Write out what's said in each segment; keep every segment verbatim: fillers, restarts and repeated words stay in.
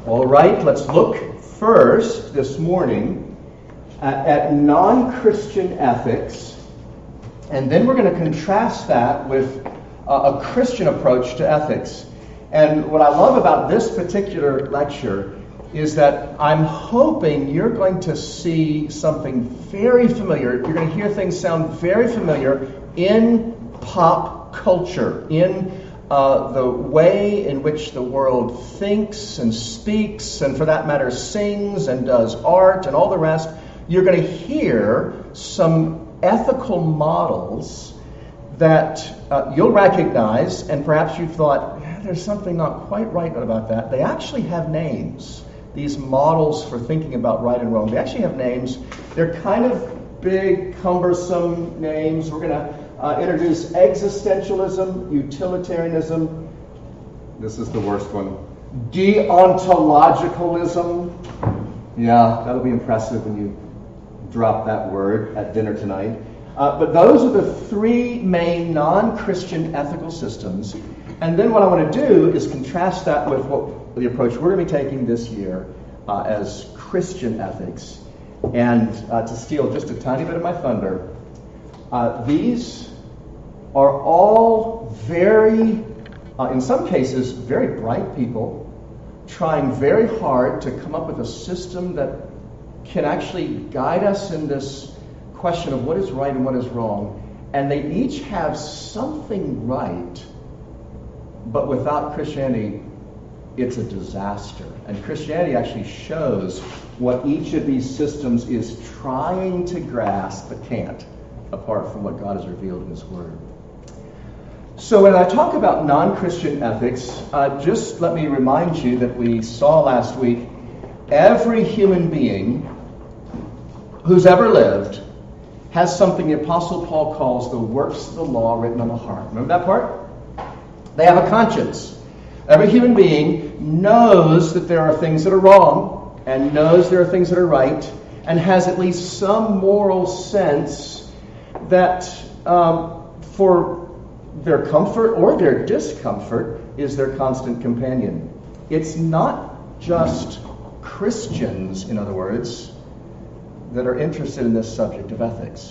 All right, let's look first this morning at, at non-Christian ethics, and then we're going to contrast that with uh, a Christian approach to ethics. And what I love about this particular lecture is that I'm hoping you're going to see something very familiar. You're going to hear things sound very familiar in pop culture, in Uh, the way in which the world thinks and speaks, and for that matter sings and does art and all the rest. You're going to hear some ethical models that uh, you'll recognize, and perhaps you've thought, eh, there's something not quite right about that. They actually have names. These models for thinking about right and wrong, they actually have names. They're kind of big, cumbersome names. We're going to Uh, introduce existentialism, utilitarianism. This is the worst one. Deontologicalism. Yeah, that'll be impressive when you drop that word at dinner tonight. Uh, but those are the three main non-Christian ethical systems. And then what I want to do is contrast that with what the approach we're going to be taking this year uh, as Christian ethics. And uh, to steal just a tiny bit of my thunder, Uh, these are all very, uh, in some cases, very bright people trying very hard to come up with a system that can actually guide us in this question of what is right and what is wrong. And they each have something right, but without Christianity, it's a disaster. And Christianity actually shows what each of these systems is trying to grasp but can't, apart from what God has revealed in His Word. So when I talk about non-Christian ethics, uh, just let me remind you that we saw last week, every human being who's ever lived has something the Apostle Paul calls the works of the law written on the heart. Remember that part? They have a conscience. Every human being knows that there are things that are wrong and knows there are things that are right and has at least some moral sense that um, for their comfort or their discomfort is their constant companion. It's not just Christians, in other words, that are interested in this subject of ethics.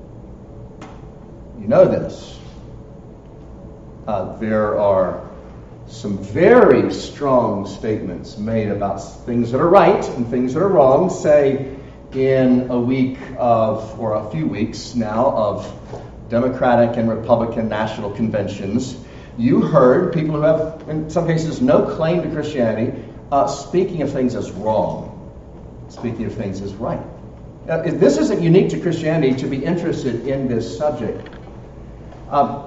You know this. Uh, there are some very strong statements made about things that are right and things that are wrong, say, in a week of, or a few weeks now, of Democratic and Republican national conventions. You heard people who have, in some cases, no claim to Christianity, uh, speaking of things as wrong, speaking of things as right. Now, this isn't unique to Christianity to be interested in this subject. Um,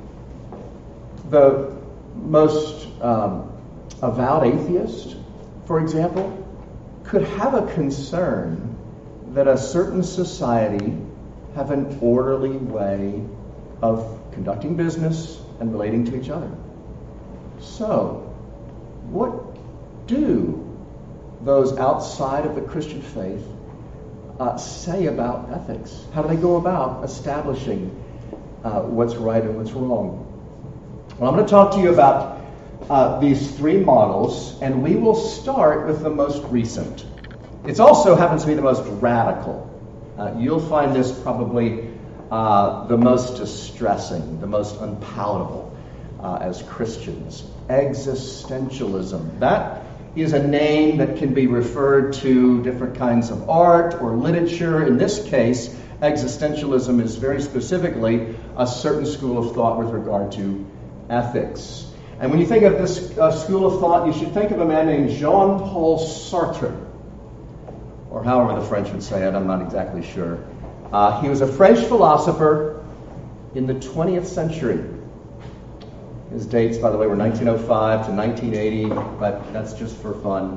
the most um, avowed atheist, for example, could have a concern that a certain society have an orderly way of conducting business and relating to each other. So, what do those outside of the Christian faith uh, say about ethics? How do they go about establishing uh, what's right and what's wrong? Well, I'm going to talk to you about uh, these three models, and we will start with the most recent. It also happens to be the most radical. Uh, you'll find this probably uh, the most distressing, the most unpalatable uh, as Christians. Existentialism. That is a name that can be referred to different kinds of art or literature. In this case, existentialism is very specifically a certain school of thought with regard to ethics. And when you think of this uh, school of thought, you should think of a man named Jean-Paul Sartre, or however the French would say it, I'm not exactly sure. Uh, he was a French philosopher in the twentieth century. His dates, by the way, were nineteen oh five to nineteen eighty, but that's just for fun.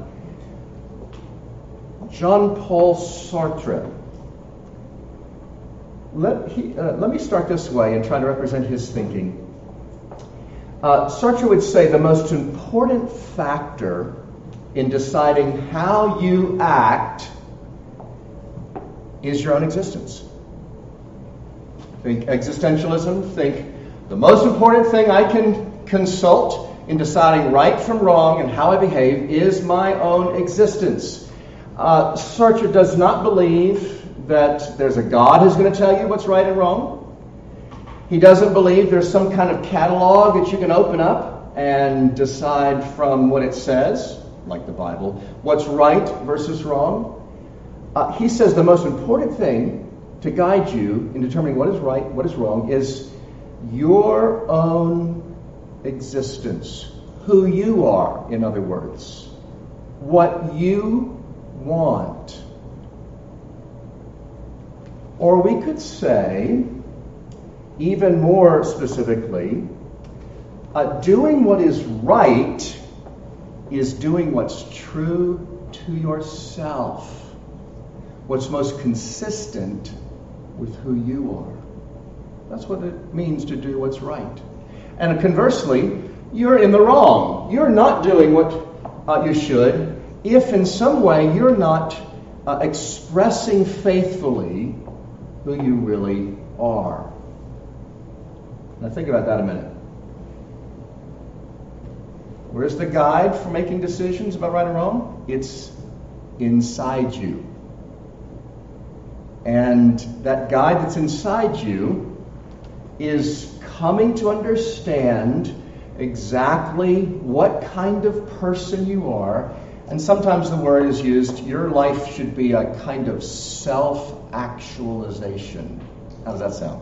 Jean-Paul Sartre. Let, he, uh, let me start this way and try to represent his thinking. Uh, Sartre would say the most important factor in deciding how you act is your own existence. Think existentialism, think the most important thing I can consult in deciding right from wrong and how I behave is my own existence. Uh, Sartre does not believe that there's a God who's going to tell you what's right and wrong. He doesn't believe there's some kind of catalog that you can open up and decide from what it says, like the Bible, what's right versus wrong. Uh, he says the most important thing to guide you in determining what is right, what is wrong, is your own existence. Who you are, in other words. What you want. Or we could say, even more specifically, uh, doing what is right is doing what's true to yourself. What's most consistent with who you are. That's what it means to do what's right. And conversely, you're in the wrong. You're not doing what uh, you should if in some way you're not uh, expressing faithfully who you really are. Now think about that a minute. Where's the guide for making decisions about right and wrong? It's inside you. And that guide that's inside you is coming to understand exactly what kind of person you are. And sometimes the word is used, your life should be a kind of self-actualization. How does that sound?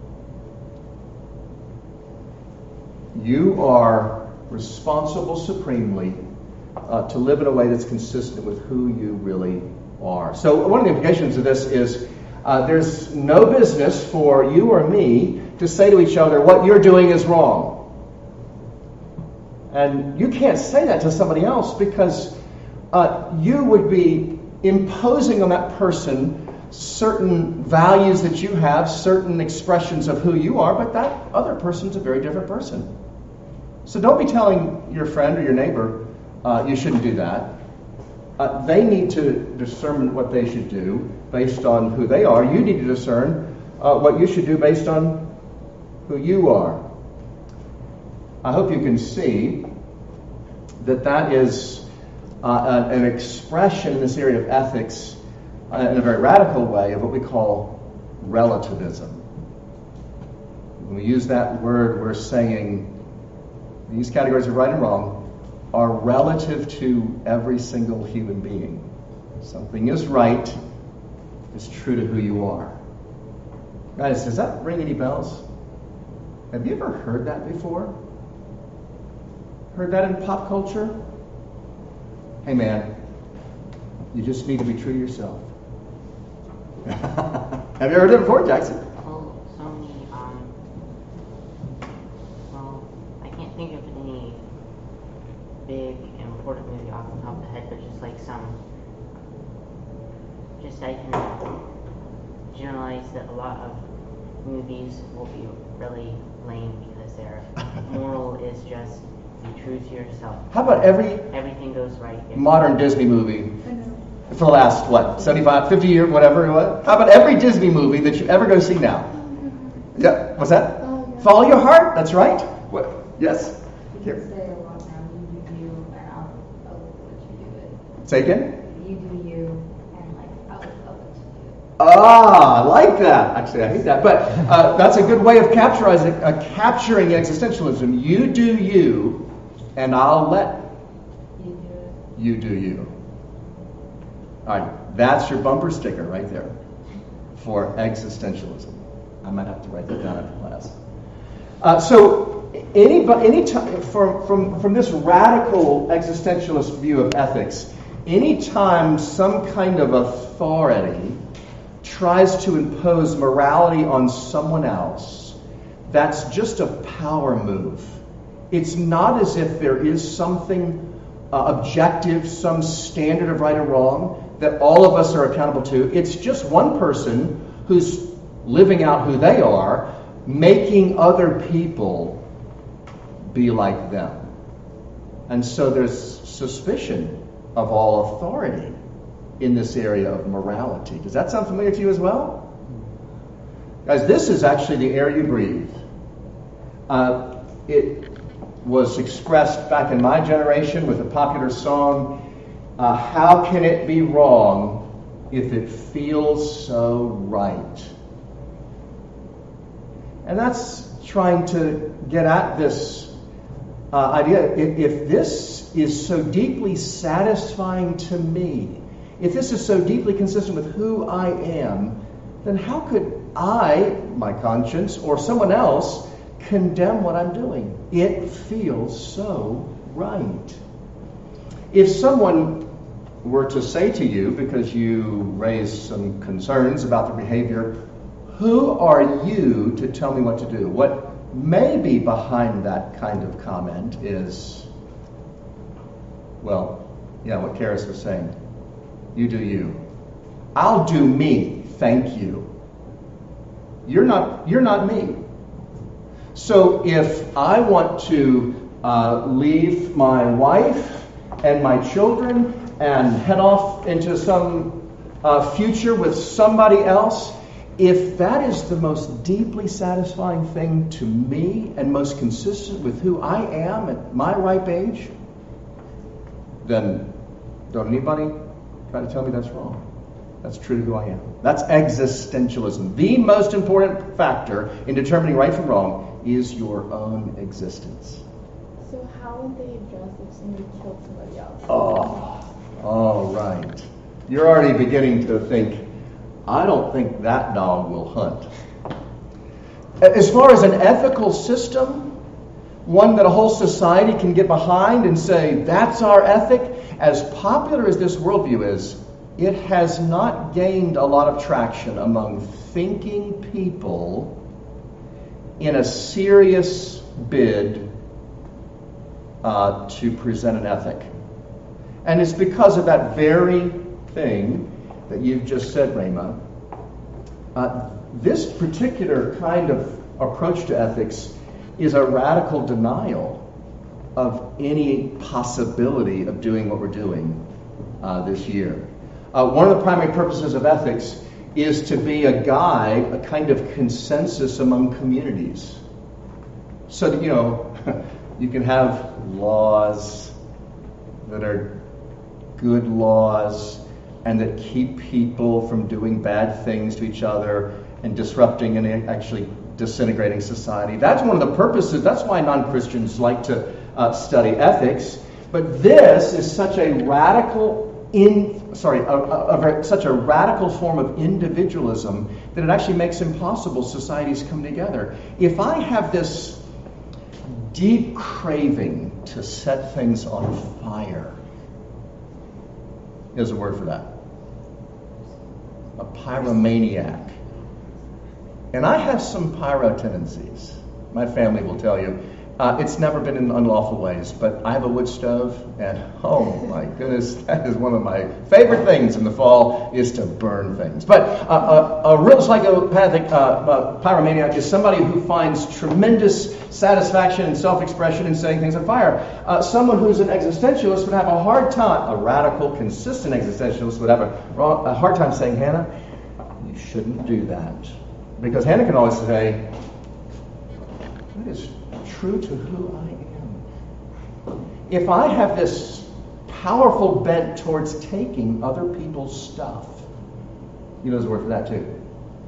You are responsible supremely uh, to live in a way that's consistent with who you really are. So one of the implications of this is uh, there's no business for you or me to say to each other, what you're doing is wrong. And you can't say that to somebody else because uh, you would be imposing on that person certain values that you have, certain expressions of who you are, but that other person's a very different person. So don't be telling your friend or your neighbor, uh, you shouldn't do that. Uh, they need to discern what they should do based on who they are. You need to discern uh, what you should do based on who you are. I hope you can see that that is uh, an expression in this area of ethics uh, in a very radical way of what we call relativism. When we use that word, we're saying these categories of right and wrong are relative to every single human being. Something is right is true to who you are. Guys, does that ring any bells? Have you ever heard that before? Heard that in pop culture? Hey man, you just need to be true to yourself. Have you heard it before, Jackson? Well, so many, um, well, I can't think of any big important movie off the top of the head, but just like some, just I can generalize that a lot of movies will be really lame because their moral is just be true to yourself. How about every Everything goes right. modern Disney movie for the last, what, seventy-five, fifty years, whatever? What? How about every Disney movie that you ever go see now? Yeah, what's that? Oh, yeah. Follow your heart, that's right. What? Yes? You can say a lot now, you do you, and I'll, I'll let you do it. Say again? You do you, and like, I'll, I'll let you do it. Ah, I like that. Actually, I hate that. But uh, that's a good way of capturing, uh, capturing existentialism. You do you, and I'll let You do it. you do you. All right, that's your bumper sticker right there for existentialism. I might have to write that down after class. Uh, so, any, any time, from, from, from this radical existentialist view of ethics, anytime some kind of authority tries to impose morality on someone else, that's just a power move. It's not as if there is something uh, objective, some standard of right or wrong that all of us are accountable to. It's just one person who's living out who they are, making other people be like them. And so there's suspicion of all authority in this area of morality. Does that sound familiar to you as well? Guys, this is actually the air you breathe. Uh, it was expressed back in my generation with a popular song, uh, how can it be wrong if it feels so right? And that's trying to get at this uh, idea. If, if this is so deeply satisfying to me, if this is so deeply consistent with who I am, then how could I, my conscience, or someone else condemn what I'm doing? It feels so right. If someone were to say to you, because you raised some concerns about the behavior, who are you to tell me what to do? What may be behind that kind of comment is, well, yeah, what Karis was saying. You do you. I'll do me, thank you. You're not, you're not me. So if I want to uh, leave my wife and my children and head off into some uh, future with somebody else, if that is the most deeply satisfying thing to me and most consistent with who I am at my ripe age, then don't anybody try to tell me that's wrong. That's true to who I am. That's existentialism. The most important factor in determining right from wrong is your own existence. So how would they address if somebody killed somebody else? Oh, all right. You're already beginning to think, I don't think that dog will hunt. As far as an ethical system, one that a whole society can get behind and say, that's our ethic, as popular as this worldview is, it has not gained a lot of traction among thinking people in a serious bid uh, to present an ethic. And it's because of that very thing that you've just said, Rhema. Uh, this particular kind of approach to ethics is a radical denial of any possibility of doing what we're doing uh, this year. Uh, one of the primary purposes of ethics is to be a guide, a kind of consensus among communities. So that, you know, you can have laws that are good laws and that keep people from doing bad things to each other and disrupting and actually disintegrating society. That's one of the purposes. That's why non-Christians like to uh, study ethics. But this is such a radical in sorry, a, a, a, such a radical form of individualism that it actually makes impossible societies come together. If I have this deep craving to set things on fire, there's a word for that. A pyromaniac. And I have some pyro tendencies. My family will tell you. Uh, it's never been in unlawful ways, but I have a wood stove, and oh my goodness, that is one of my favorite things in the fall, is to burn things. But uh, a, a real psychopathic uh, uh, pyromaniac is somebody who finds tremendous satisfaction and self-expression in setting things on fire. Uh, someone who's an existentialist would have a hard time, a radical, consistent existentialist would have a, a hard time saying, Hannah, you shouldn't do that. Because Hannah can always say, that is true to who I am. If I have this powerful bent towards taking other people's stuff, you know there's a word for that too.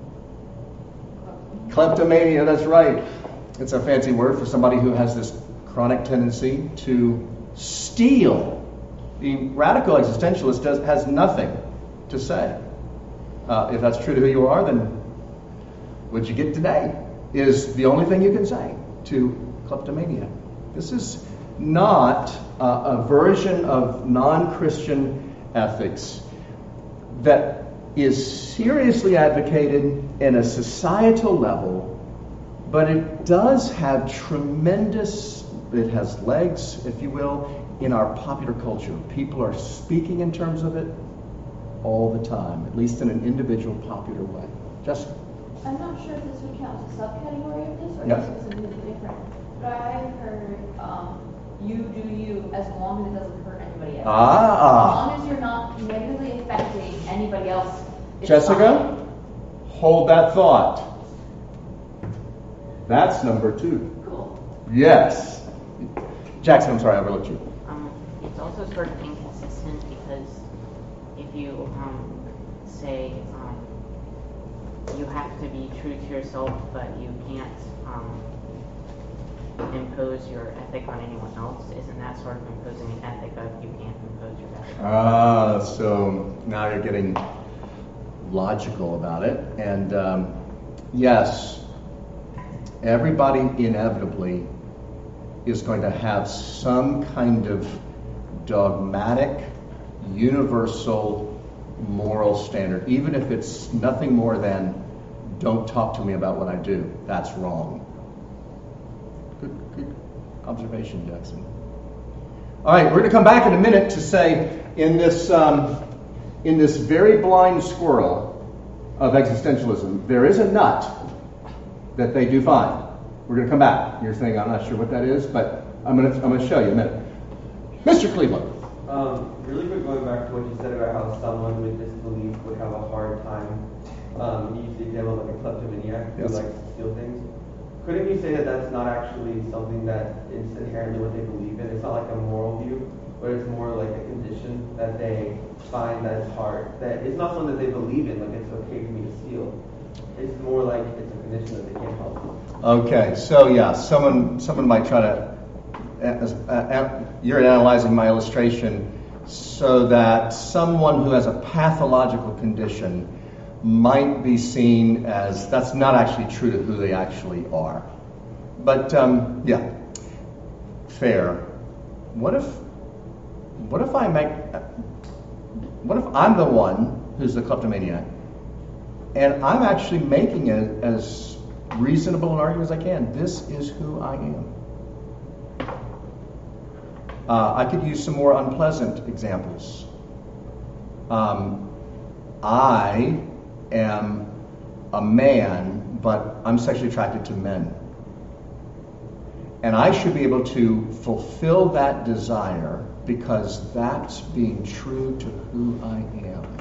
Kleptomania, that's right. It's a fancy word for somebody who has this chronic tendency to steal. The radical existentialist does, has nothing to say. Uh, if that's true to who you are, then what you get today is the only thing you can say to kleptomania. This is not uh, a version of non-Christian ethics that is seriously advocated in a societal level, but it does have tremendous, it has legs, if you will, in our popular culture. People are speaking in terms of it all the time, at least in an individual popular way. Jessica? I'm not sure if this would count as a subcategory of this or Yep. if this is completely different. But I've heard um, you do you as long as it doesn't hurt anybody else. Ah. As long as you're not negatively affecting anybody else. It's Jessica, fine. hold that thought. That's number two. Cool. Yes. Jackson, I'm sorry, I overlooked you. Um, it's also sort of inconsistent because if you um, say um, you have to be true to yourself, but you can't um, impose your ethic on anyone else, isn't that sort of imposing an ethic of you can't impose your ethic? Ah, so now you're getting logical about it. And um, yes, everybody inevitably is going to have some kind of dogmatic, universal moral standard, even if it's nothing more than don't talk to me about what I do. That's wrong. Good, good observation, Jackson. All right, we're going to come back in a minute to say in this um, in this very blind squirrel of existentialism, there is a nut that they do find. We're going to come back. You're saying I'm not sure what that is, but I'm going to I'm going to show you in a minute. Mister Cleveland. Um, really quick, going back to what you said about how someone with this belief would have a hard time. Um, you used the example of like a kleptomaniac who Yes. likes to steal things. Couldn't you say that that's not actually something that is inherently what they believe in? It's not like a moral view, but it's more like a condition that they find that it's hard. That it's not something that they believe in, like it's okay for me to steal. It's more like it's a condition that they can't help. Okay, so yeah, someone someone might try to. Uh, uh, you're analyzing my illustration so that someone who has a pathological condition might be seen as that's not actually true to who they actually are. But um, yeah, fair. What if what if I make what if I'm the one who's the kleptomaniac, and I'm actually making it as reasonable an argument as I can? This is who I am. Uh, I could use some more unpleasant examples. Um, I am a man, but I'm sexually attracted to men. And I should be able to fulfill that desire because that's being true to who I am.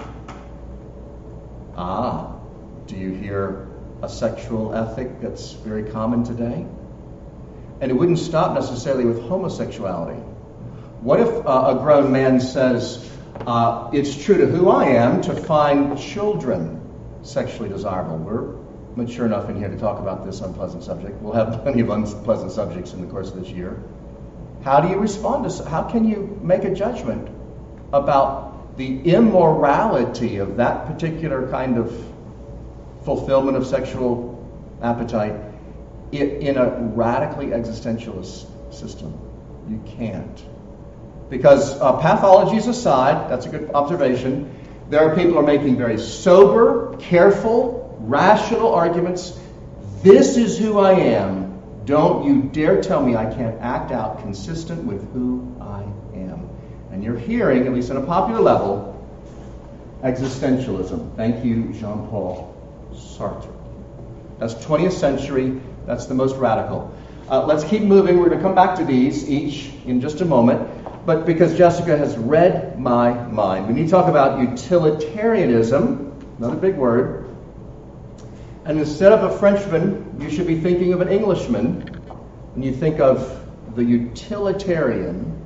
Ah, do you hear a sexual ethic that's very common today? And it wouldn't stop necessarily with homosexuality. What if uh, a grown man says, uh, it's true to who I am to find children sexually desirable? We're mature enough in here to talk about this unpleasant subject. We'll have plenty of unpleasant subjects in the course of this year. How do you respond to, how can you make a judgment about the immorality of that particular kind of fulfillment of sexual appetite in a radically existentialist system? You can't. Because uh, pathologies aside, that's a good observation, there are people who are making very sober, careful, rational arguments. This is who I am. Don't you dare tell me I can't act out consistent with who I am. And you're hearing, at least on a popular level, existentialism. Thank you, Jean-Paul Sartre. That's twentieth century. That's the most radical. Uh, let's keep moving. We're going to come back to these each in just a moment. But because Jessica has read my mind, we need to talk about utilitarianism, another big word. And instead of a Frenchman, you should be thinking of an Englishman. When you think of the utilitarian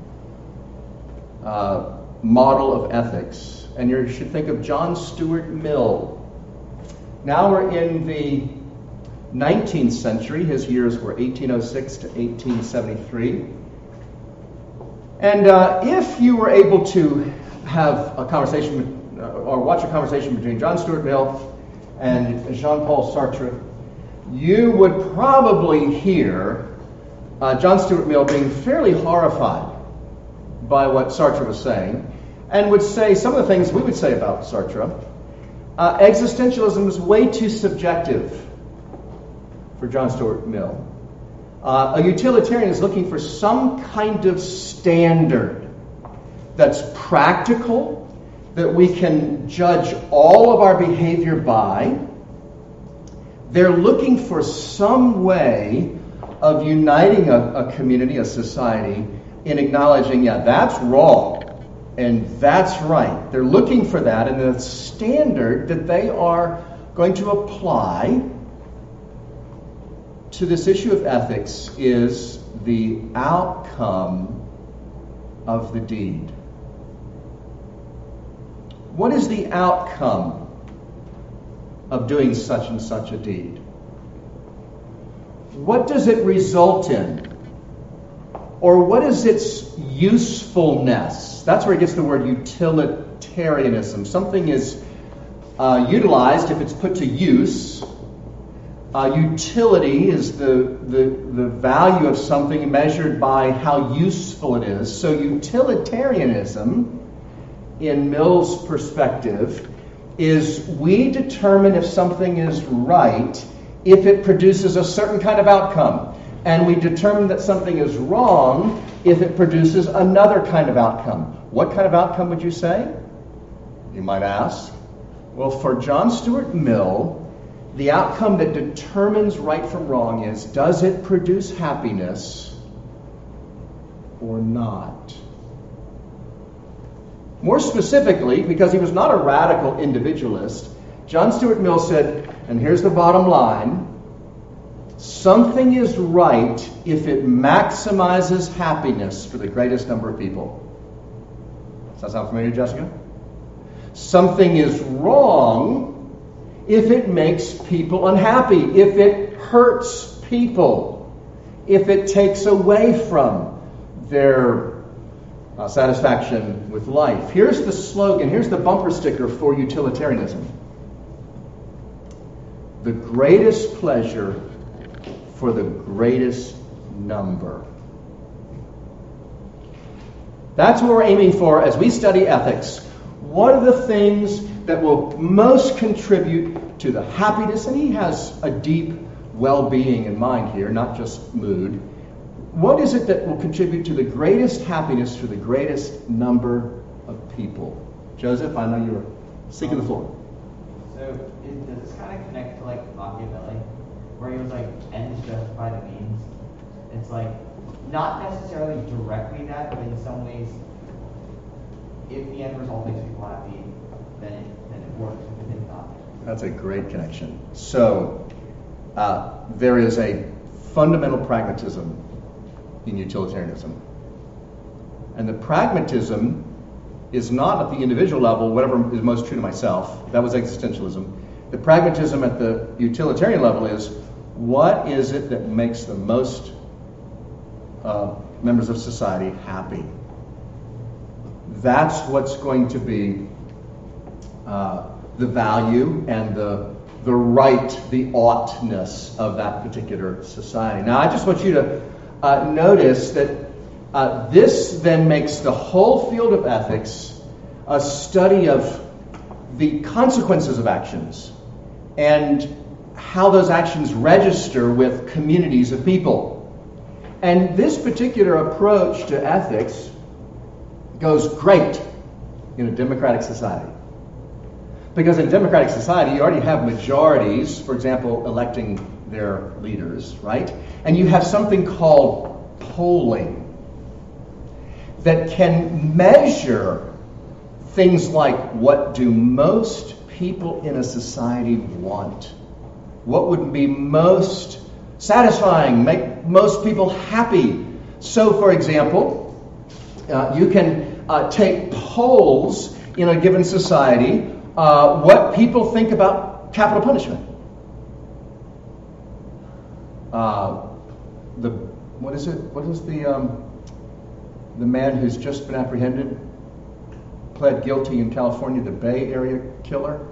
uh, model of ethics, and you should think of John Stuart Mill. Now we're in the nineteenth century. His years were eighteen oh six to eighteen seventy-three. And uh, if you were able to have a conversation uh, or watch a conversation between John Stuart Mill and Jean-Paul Sartre, you would probably hear uh, John Stuart Mill being fairly horrified by what Sartre was saying, and would say some of the things we would say about Sartre. Uh, existentialism is way too subjective for John Stuart Mill. Uh, a utilitarian is looking for some kind of standard that's practical, that we can judge all of our behavior by. They're looking for some way of uniting a, a community, a society, in acknowledging, yeah, that's wrong, and that's right. They're looking for that, and the standard that they are going to apply to this issue of ethics is the outcome of the deed? What is the outcome of doing such and such a deed? What does it result in? Or what is its usefulness? That's where it gets the word utilitarianism. Something is uh, utilized if it's put to use. Uh, utility is the, the, the value of something measured by how useful it is. So utilitarianism, in Mill's perspective, is we determine if something is right if it produces a certain kind of outcome. And we determine that something is wrong if it produces another kind of outcome. What kind of outcome would you say? You might ask. Well, for John Stuart Mill, the outcome that determines right from wrong is, does it produce happiness or not? More specifically, because he was not a radical individualist, John Stuart Mill said, and here's the bottom line, something is right if it maximizes happiness for the greatest number of people. Does that sound familiar, Jessica? Something is wrong if it makes people unhappy, if it hurts people, if it takes away from their uh, satisfaction with life. Here's the slogan, here's the bumper sticker for utilitarianism. The greatest pleasure for the greatest number. That's what we're aiming for as we study ethics. What are the things that will most contribute to the happiness? And he has a deep well-being in mind here, not just mood. What is it that will contribute to the greatest happiness for the greatest number of people? Joseph, I know you were seeking the floor. So it, does this kind of connect to like Machiavelli, where he was like, ends justify the means? It's like, not necessarily directly that, but in some ways, if the end result makes people happy, then it, then it works. If it did not. That's a great connection. So uh, there is a fundamental pragmatism in utilitarianism. And the pragmatism is not at the individual level, whatever is most true to myself. That was existentialism. The pragmatism at the utilitarian level is, what is it that makes the most uh, members of society happy? That's what's going to be uh, the value and the the right, the oughtness of that particular society. Now, I just want you to uh, notice that uh, this then makes the whole field of ethics a study of the consequences of actions and how those actions register with communities of people. And this particular approach to ethics goes great in a democratic society. Because in a democratic society, you already have majorities, for example, electing their leaders, right? And you have something called polling that can measure things like, what do most people in a society want? What would be most satisfying, make most people happy? So, for example, uh, you can uh, take polls in a given society, uh, what people think about capital punishment. Uh, the what is it? What is the um, the man who's just been apprehended, pled guilty in California, the Bay Area killer?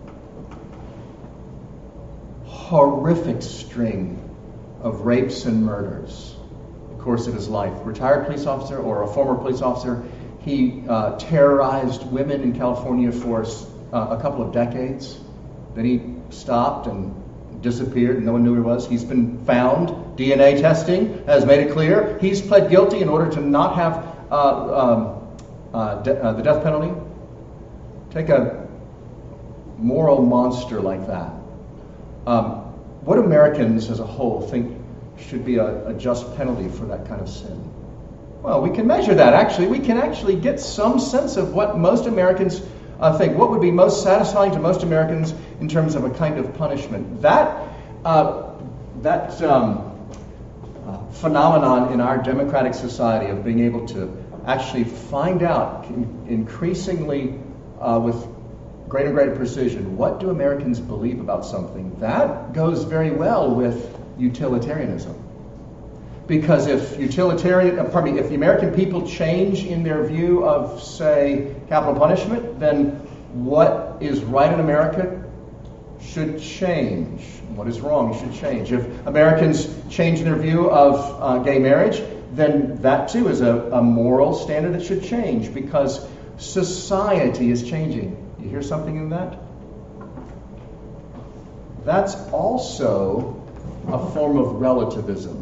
Horrific string of rapes and murders in the course of his life. Retired police officer or a former police officer, he uh, terrorized women in California for uh, a couple of decades. Then he stopped and disappeared, and no one knew who he was. He's been found. D N A testing has made it clear he's pled guilty in order to not have uh, um, uh, de- uh, the death penalty. Take a moral monster like that. Um, what Americans as a whole think should be a, a just penalty for that kind of sin? Well, we can measure that, actually. We can actually get some sense of what most Americans uh, think. What would be most satisfying to most Americans in terms of a kind of punishment? That, uh, that um, uh, phenomenon in our democratic society of being able to actually find out in- increasingly uh, with greater and greater precision, what do Americans believe about something? That goes very well with utilitarianism. Because if utilitarian, uh, pardon me, if the American people change in their view of, say, capital punishment, then what is right in America should change. What is wrong should change. If Americans change in their view of uh, gay marriage, then that too is a, a moral standard that should change because society is changing. You hear something in that? That's also a form of relativism.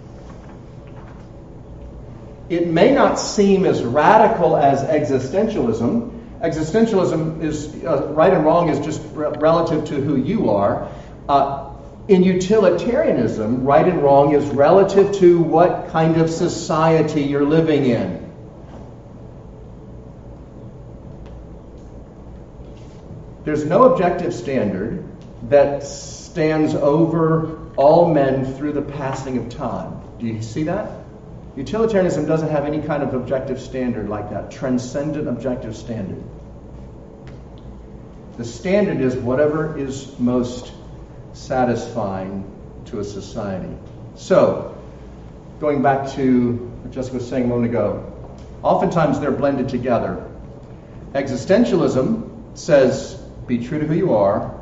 It may not seem as radical as existentialism. Existentialism is uh, right and wrong is just re- relative to who you are. Uh, in utilitarianism, right and wrong is relative to what kind of society you're living in. There's no objective standard that stands over all men through the passing of time. Do you see that? Utilitarianism doesn't have any kind of objective standard like that, transcendent objective standard. The standard is whatever is most satisfying to a society. So, going back to what Jessica was saying a moment ago, oftentimes they're blended together. Existentialism says, be true to who you are,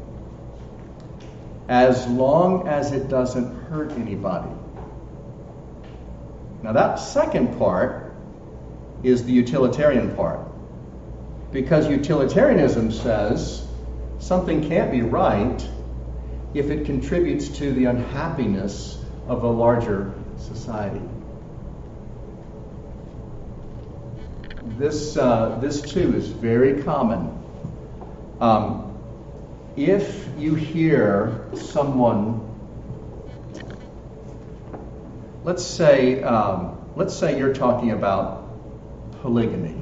as long as it doesn't hurt anybody. Now that second part is the utilitarian part. Because utilitarianism says something can't be right if it contributes to the unhappiness of a larger society. This, uh, this too is very common. Um, if you hear someone Let's say, um, let's say you're talking about polygamy.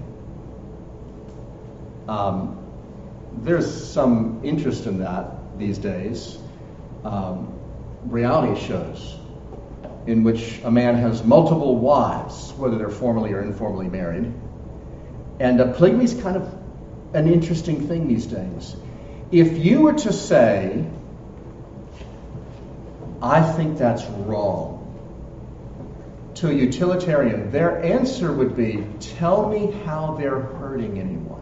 Um, there's some interest in that these days. Um, reality shows in which a man has multiple wives, whether they're formally or informally married. And uh, polygamy is kind of an interesting thing these days. If you were to say, I think that's wrong, to a utilitarian, their answer would be, tell me how they're hurting anyone.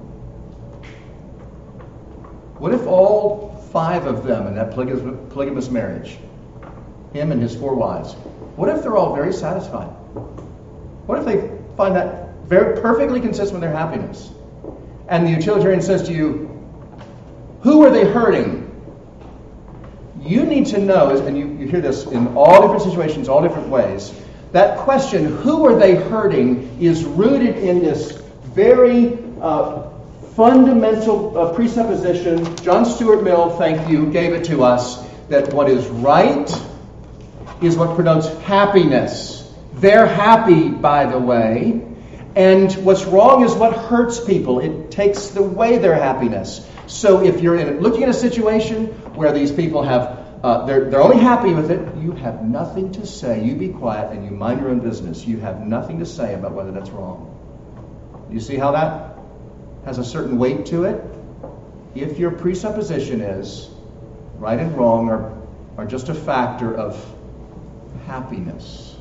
What if all five of them in that polygamous marriage, him and his four wives, what if they're all very satisfied? What if they find that very perfectly consistent with their happiness? And the utilitarian says to you, who are they hurting? You need to know, and you, you hear this in all different situations, all different ways, that question, who are they hurting, is rooted in this very uh, fundamental uh, presupposition. John Stuart Mill, thank you, gave it to us, that what is right is what promotes happiness. They're happy, by the way, and what's wrong is what hurts people. It takes away their happiness. So if you're in, looking at a situation where these people have Uh, they're, they're only happy with it, you have nothing to say. You be quiet and you mind your own business. You have nothing to say about whether that's wrong. You see how that has a certain weight to it? If your presupposition is right and wrong are, are just a factor of happiness.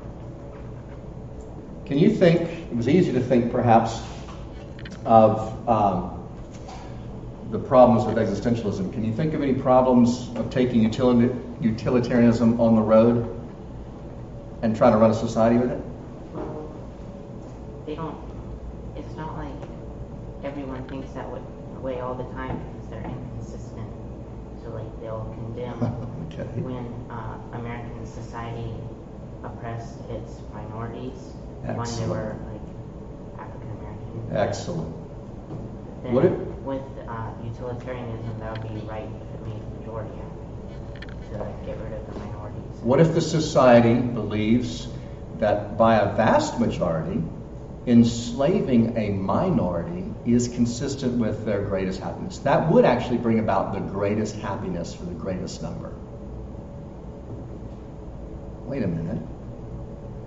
Can you think, it was easy to think perhaps of um, the problems with existentialism. Can you think of any problems of taking utility, utilitarianism on the road and trying to run a society with it? Well, they don't, it's not like everyone thinks that way all the time because they're inconsistent. So like they'll condemn okay. when uh, American society oppressed its minorities Excellent. when they were like African American. Excellent. Then What it, with uh, utilitarianism, that would be right if it made the majority happy, to like, get rid of the minorities. what if the society believes that by a vast majority, enslaving a minority is consistent with their greatest happiness? That would actually bring about the greatest happiness for the greatest number. Wait a minute.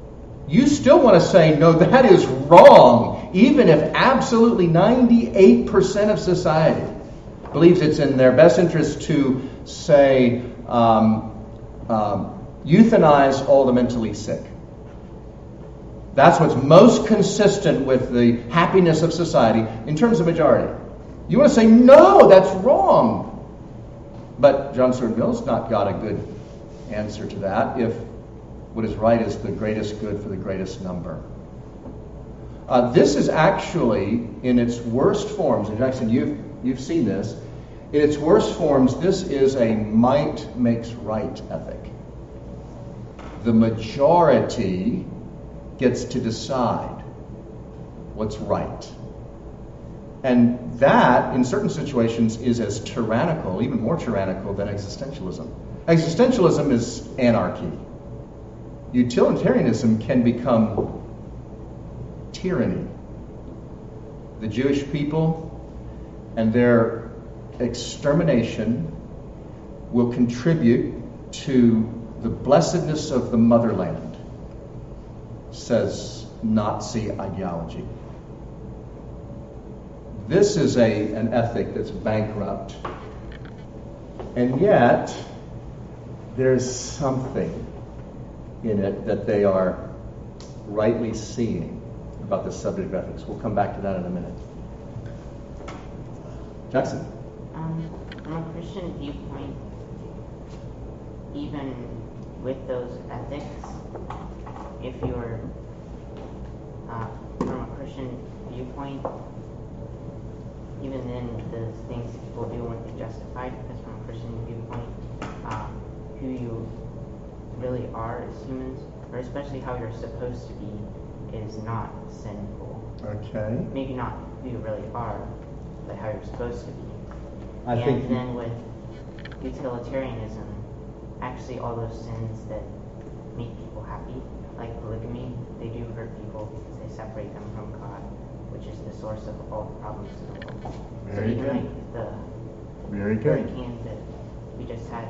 you still want to say, no, that is wrong, even if absolutely ninety-eight percent of society believes it's in their best interest to, say, um, um, euthanize all the mentally sick. That's what's most consistent with the happiness of society in terms of majority. You want to say, no, that's wrong. But John Stuart Mill's not got a good answer to that if what is right is the greatest good for the greatest number. Uh, this is actually, in its worst forms, and Jackson, you've, you've seen this, in its worst forms, this is a might makes right ethic. The majority gets to decide what's right. And that, in certain situations, is as tyrannical, even more tyrannical than existentialism. Existentialism is anarchy. Utilitarianism can become tyranny. The Jewish people and their extermination will contribute to the blessedness of the motherland, says Nazi ideology. This is a an ethic that's bankrupt, and yet there's something in it that they are rightly seeing about the subject of ethics. We'll come back to that in a minute. Jackson? Um, from a Christian viewpoint, even with those ethics, if you're uh, from a Christian viewpoint, even then the things people do won't be justified, because from a Christian viewpoint, um, who you really are as humans, or especially how you're supposed to be, is not sinful. Okay. Maybe not who you really are, but how you're supposed to be. I and think then with utilitarianism, actually all those sins that make people happy, like polygamy, they do hurt people because they separate them from God, which is the source of all the problems in the world. Very so even good. like the Very good. hurricanes that we just had,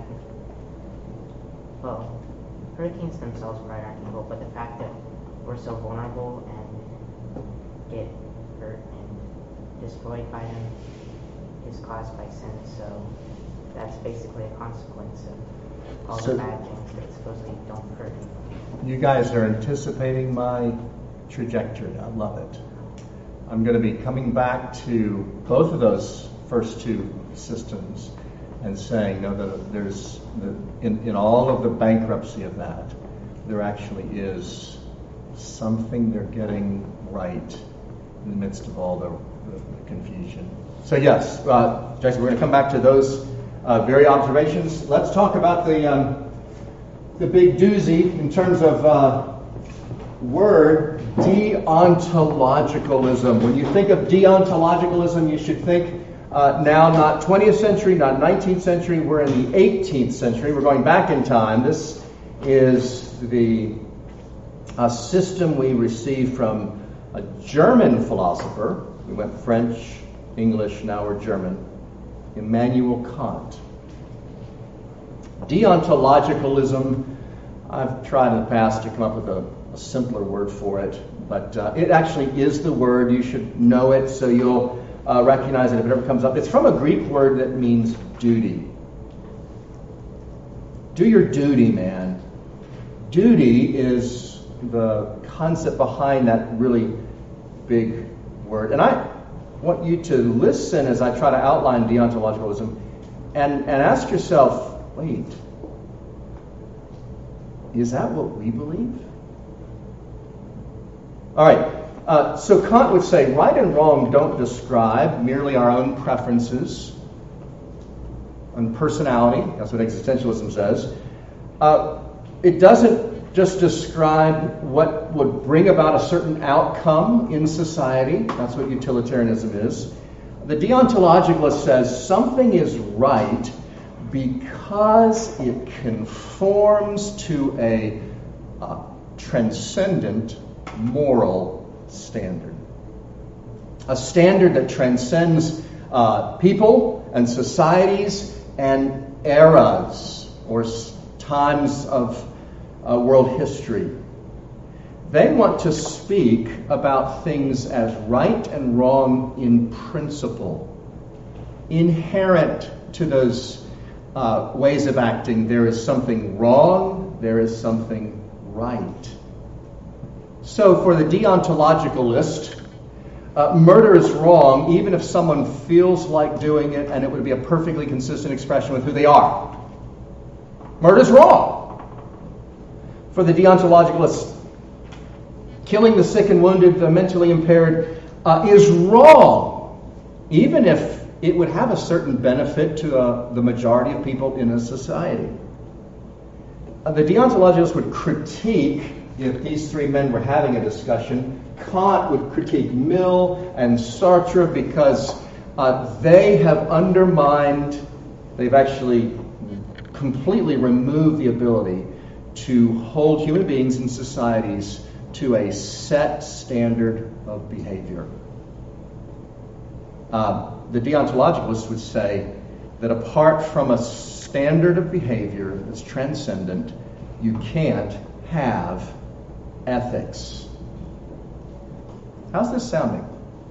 well, hurricanes themselves probably aren't evil, but the fact that we're so vulnerable and get hurt and destroyed by them is caused by sin, so that's basically a consequence of all So- the bad things that supposedly don't hurt people. You guys are anticipating my trajectory. I love it. I'm going to be coming back to both of those first two systems and saying, no, that there's the, in, in all of the bankruptcy of that, there actually is something they're getting right in the midst of all the, the, the confusion. So yes, uh, Jason, we're going to come back to those uh, very observations. Let's talk about the um, the big doozy in terms of uh, word deontologicalism. When you think of deontologicalism, you should think uh, now not twentieth century, not nineteenth century. We're in the eighteenth century. We're going back in time. This is the uh, system we received from a German philosopher. We went French, English, now we're German. Immanuel Kant. Deontologicalism, I've tried in the past to come up with a, a simpler word for it, but uh, it actually is the word. You should know it so you'll uh, recognize it if it ever comes up. It's from a Greek word that means duty. Do your duty, man. Duty is the concept behind that really big word. And I want you to listen as I try to outline deontologicalism and, and ask yourself, wait, is that what we believe? All right, uh, so Kant would say right and wrong don't describe merely our own preferences and personality. That's what existentialism says. Uh, it doesn't just describe what would bring about a certain outcome in society. That's what utilitarianism is. The deontologicalist says something is right because it conforms to a uh, transcendent moral standard. A standard that transcends uh, people and societies and eras or s- times of uh, world history. They want to speak about things as right and wrong in principle. Inherent to those uh, ways of acting, there is something wrong, there is something right. So for the deontologicalist, uh, murder is wrong even if someone feels like doing it and it would be a perfectly consistent expression with who they are. Murder is wrong. For the deontologicalist, killing the sick and wounded, the mentally impaired, uh, is wrong, even if it would have a certain benefit to uh, the majority of people in a society. Uh, the deontologist would critique, if these three men were having a discussion, Kant would critique Mill and Sartre because uh, they have undermined, they've actually completely removed the ability to hold human beings and societies to a set standard of behavior. Uh, the deontologicalists would say that apart from a standard of behavior that's transcendent, you can't have ethics. How's this sounding?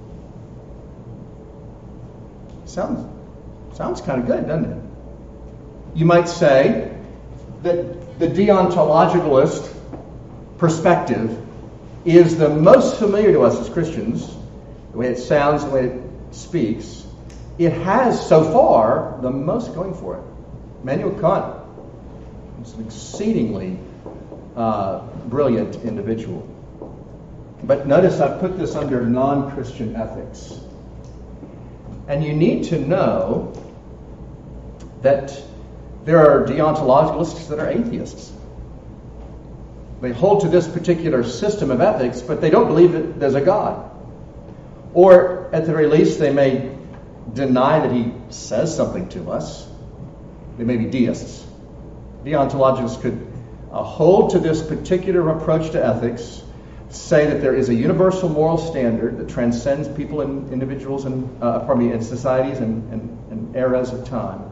Sounds, sounds kind of good, doesn't it? You might say that the deontologicalist perspective is the most familiar to us as Christians, the way it sounds, the way it speaks. It has, so far, the most going for it. Immanuel Kant is an exceedingly uh, brilliant individual. But notice I've put this under non-Christian ethics. And you need to know that there are deontologicalists that are atheists. They hold to this particular system of ethics, but they don't believe that there's a God. Or, at the very least, they may deny that he says something to us. They may be deists. Deontologists could uh, hold to this particular approach to ethics, say that there is a universal moral standard that transcends people and individuals and, uh, pardon me, and societies and, and, and eras of time.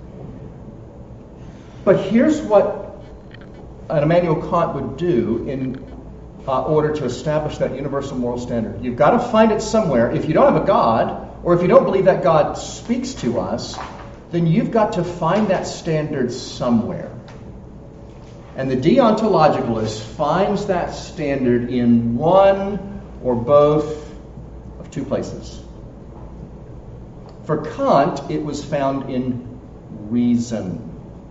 But here's what an Immanuel Kant would do in uh, order to establish that universal moral standard. You've got to find it somewhere. If you don't have a God, or if you don't believe that God speaks to us, then you've got to find that standard somewhere. And the deontologicalist finds that standard in one or both of two places. For Kant, it was found in reason.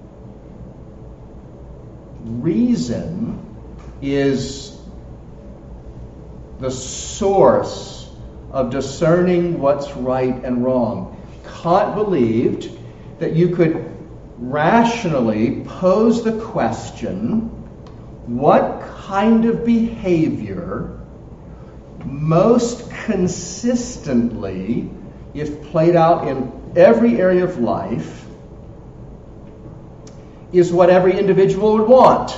Reason is the source of discerning what's right and wrong. Kant believed that you could rationally pose the question, what kind of behavior most consistently, if played out in every area of life, is what every individual would want.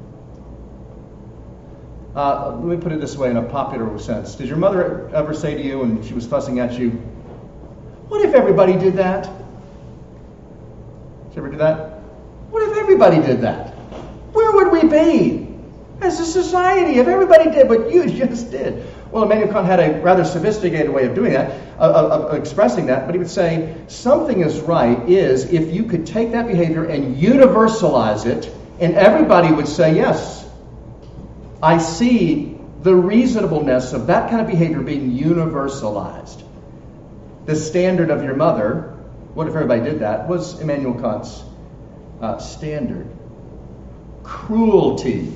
Uh, let me put it this way in a popular sense. Did your mother ever say to you when she was fussing at you, what if everybody did that? Did you ever do that? What if everybody did that? Where would we be as a society if everybody did what you just did? Well, Immanuel Kant had a rather sophisticated way of doing that, of, of, of expressing that, but he would say something is right is if you could take that behavior and universalize it, and everybody would say, yes, I see the reasonableness of that kind of behavior being universalized. The standard of your mother, what if everybody did that, was Immanuel Kant's uh, standard. Cruelty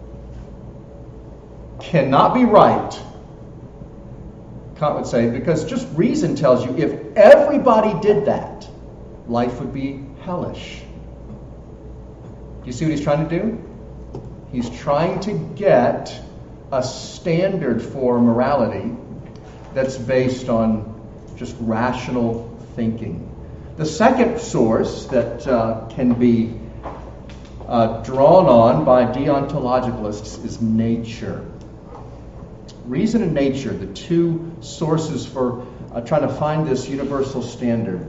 cannot be right, Kant would say, because just reason tells you if everybody did that, life would be hellish. Do you see what he's trying to do? He's trying to get a standard for morality that's based on just rational thinking. The second source that uh, can be uh, drawn on by deontologicalists is nature. Reason and nature, the two sources for uh, trying to find this universal standard.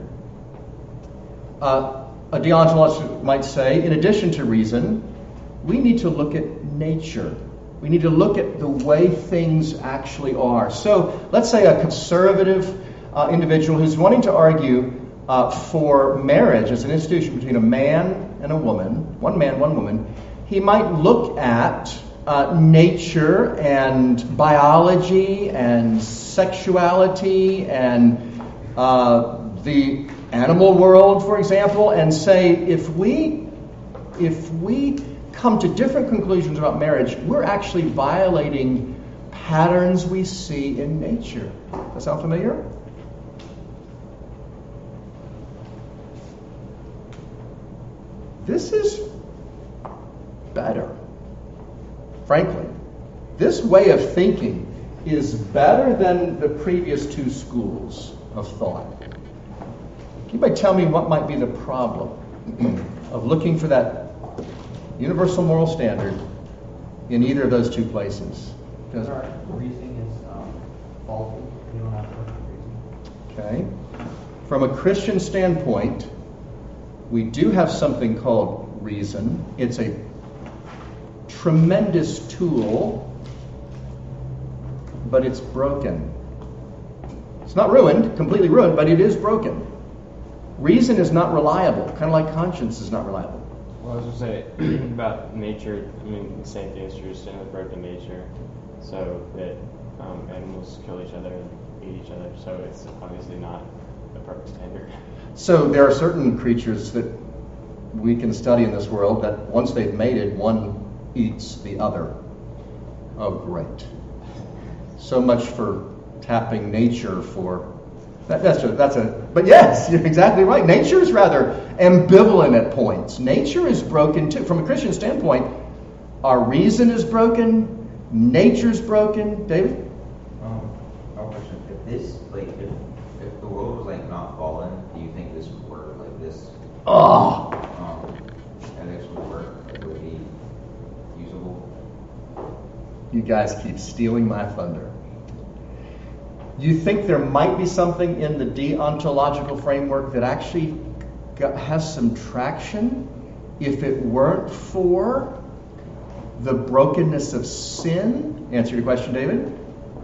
Uh, a deontologist might say, in addition to reason, we need to look at nature. We need to look at the way things actually are. So let's say a conservative uh, individual who's wanting to argue uh, for marriage as an institution between a man and a woman, one man, one woman, he might look at uh, nature and biology and sexuality and uh, the animal world, for example, and say, if we if we come to different conclusions about marriage, we're actually violating patterns we see in nature. Does that sound familiar? This is better. Frankly, this way of thinking is better than the previous two schools of thought. Can anybody tell me what might be the problem of looking for that universal moral standard in either of those two places? Does Our reasoning is um, faulty. We don't have perfect reasoning. Okay. From a Christian standpoint, we do have something called reason. It's a tremendous tool, but it's broken. It's not ruined, completely ruined, but it is broken. Reason is not reliable, kind of like conscience is not reliable. Well, I was going to say about nature, I mean, the same thing is true, sin with broken nature. So that um, animals kill each other and eat each other, so it's obviously not a perfect standard. So there are certain creatures that we can study in this world that once they've mated, one eats the other. Oh, great. So much for tapping nature for... That, that's a, that's a... But yes, you're exactly right. Nature is rather ambivalent at points. Nature is broken too. From a Christian standpoint, our reason is broken, nature's broken. David? Um, I have a question. If this, like, if, if the world was, like, not fallen, do you think this would work? Like, this... Oh! Um, ethics would work? Like, it would be usable? You guys keep stealing my thunder. You think there might be something in the deontological framework that actually got, has some traction if it weren't for the brokenness of sin? Answer your question, David?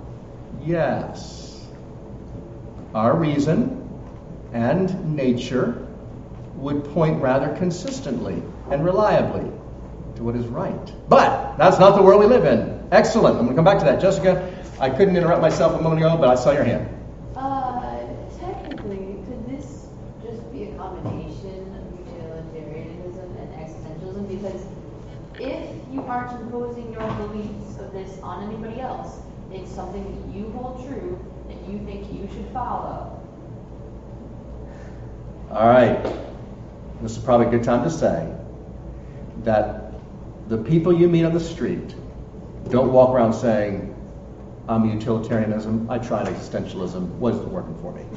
Yes. Our reason and nature would point rather consistently and reliably to what is right. But that's not the world we live in. Excellent. I'm going to come back to that. Jessica, I couldn't interrupt myself a moment ago, but I saw your hand. Uh, technically, could this just be a combination of utilitarianism and existentialism? Because if you aren't imposing your beliefs of this on anybody else, it's something that you hold true and you think you should follow. All right. This is probably a good time to say that the people you meet on the street don't walk around saying, I'm utilitarianism, I tried existentialism, wasn't working for me.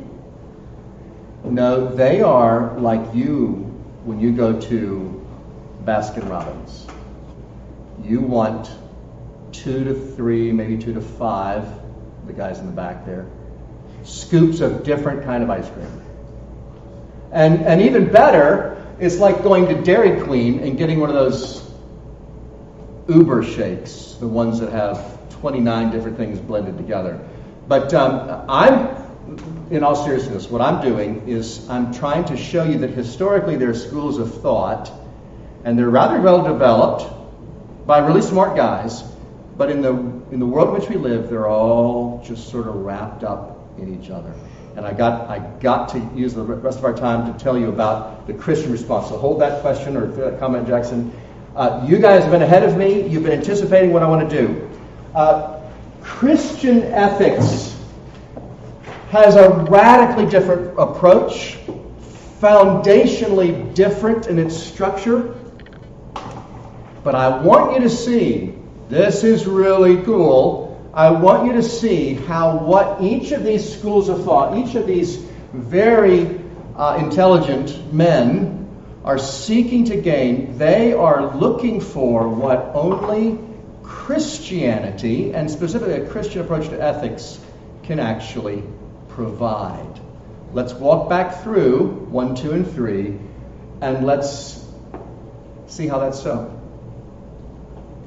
No, they are like you when you go to Baskin Robbins. You want two to three, maybe two to five, the guys in the back there, scoops of different kind of ice cream. And and even better, it's like going to Dairy Queen and getting one of those Uber shakes, the ones that have twenty-nine different things blended together. But um, I'm, in all seriousness, what I'm doing is I'm trying to show you that historically there are schools of thought, and they're rather well developed by really smart guys, but in the in the world in which we live, they're all just sort of wrapped up in each other. And I got I got to use the rest of our time to tell you about the Christian response. So hold that question or that comment, Jackson. Uh, you guys have been ahead of me. You've been anticipating what I want to do. Uh, Christian ethics has a radically different approach, foundationally different in its structure. But I want you to see, this is really cool, I want you to see how what each of these schools of thought, each of these very uh, intelligent men are seeking to gain, they are looking for what only Christianity, and specifically a Christian approach to ethics, can actually provide. Let's walk back through one, two, and three, and let's see how that's so.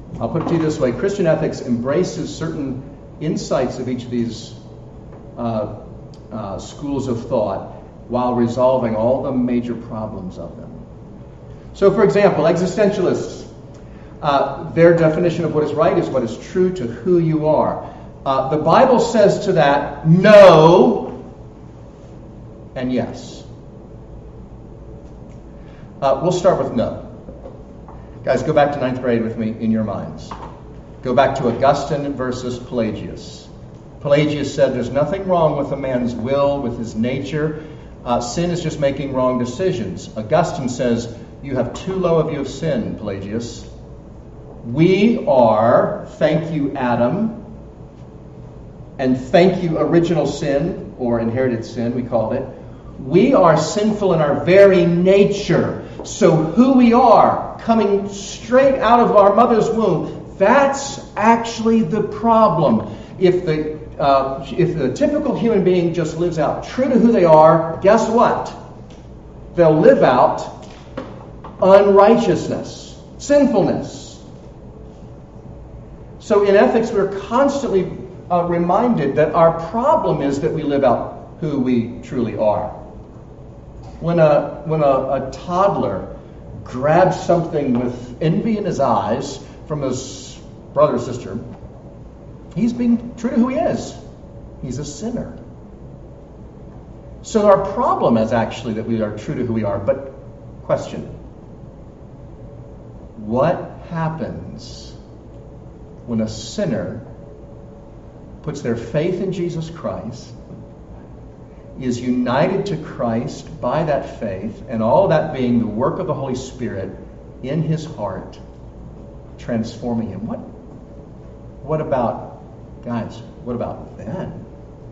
I'll put it to you this way. Christian ethics embraces certain insights of each of these uh, uh, schools of thought while resolving all the major problems of them. So, for example, existentialists, uh, their definition of what is right is what is true to who you are. Uh, the Bible says to that, no and yes. Uh, we'll start with no. Guys, go back to ninth grade with me in your minds. Go back to Augustine versus Pelagius. Pelagius said there's nothing wrong with a man's will, with his nature. Uh, sin is just making wrong decisions. Augustine says, you have too low a view of sin, Pelagius. We are, thank you, Adam, and thank you, original sin, or inherited sin, we called it. We are sinful in our very nature. So who we are, coming straight out of our mother's womb, that's actually the problem. If the uh, if the typical human being just lives out true to who they are, guess what? They'll live out unrighteousness, sinfulness. So in ethics, we're constantly uh, reminded that our problem is that we live out who we truly are. When a when a, a toddler grabs something with envy in his eyes from his brother or sister, he's being true to who he is. He's a sinner. So our problem is actually that we are true to who we are. But question, what happens when a sinner puts their faith in Jesus Christ, is united to Christ by that faith, and all that being the work of the Holy Spirit in his heart, transforming him? What, what about, guys, what about then?